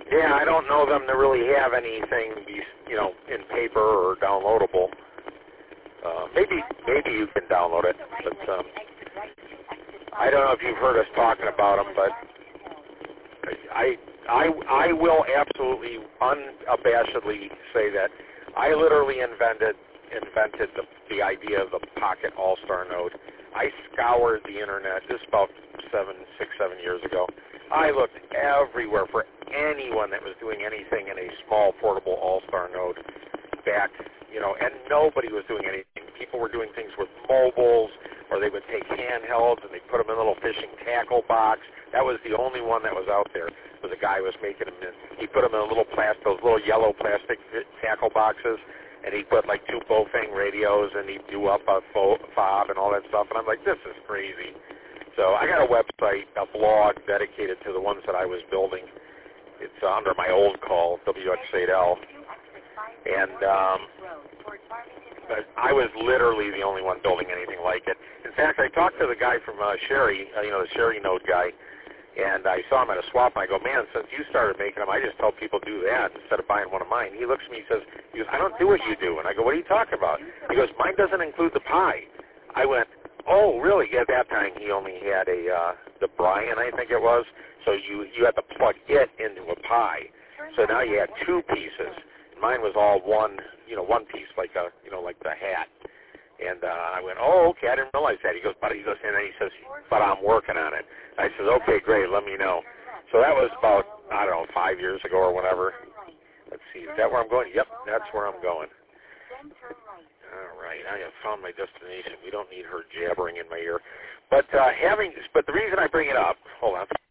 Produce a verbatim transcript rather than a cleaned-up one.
Yeah, I don't know them to really have anything, you know, in paper or downloadable. Uh, maybe maybe you can download it, but um, I don't know if you've heard us talking about them, but I I I will absolutely unabashedly say that I literally invented invented the the idea of the Pocket All-Star Node. I scoured the internet just about seven, six, seven years ago. I looked everywhere for anyone that was doing anything in a small portable All-Star Node back, you know, and nobody was doing anything. People were doing things with mobiles, or they would take handhelds and they put them in a little fishing tackle box. That was the only one that was out there. Was a guy who was making them in. He put them in a little plastic, those little yellow plastic tackle boxes, and he put like two Bofang radios, and he do up a fob and all that stuff. And I'm like, this is crazy. So I got a website, a blog dedicated to the ones that I was building. It's uh, under my old call, W X eight L. And um, but I was literally the only one building anything like it. In fact, I talked to the guy from uh, Sherry, uh, you know, the Sherry Node guy, and I saw him at a swap, and I go, man, since you started making them, I just tell people do that instead of buying one of mine. He looks at me and says, he goes, I don't do what you do. And I go, what are you talking about? He goes, mine doesn't include the Pi. I went, oh, really? At that time, he only had a uh, the Brian, I think it was. So you you had to plug it into a Pi. So now you had two pieces. Mine was all one, you know, one piece, like a, you know, like the hat. And uh, I went, oh, okay, I didn't realize that. He goes, but he goes, and then he says, but I'm working on it. I says, okay, great, let me know. So that was about, I don't know, five years ago or whatever. Let's see, is that where I'm going? Yep, that's where I'm going. All right, I have found my destination. We don't need her jabbering in my ear. But uh, having, but the reason I bring it up, hold on.